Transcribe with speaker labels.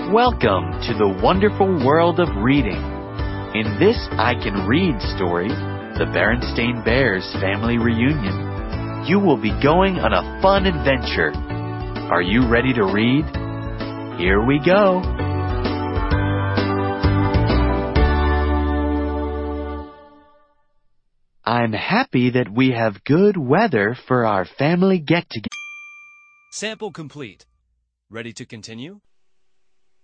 Speaker 1: Welcome to the wonderful world of reading. In this I Can Read story, the Berenstain Bears family reunion, you will be going on a fun adventure. Are you ready to read? Here we go. I'm happy that we have good weather for our family get-together.
Speaker 2: Sample complete. Ready to continue?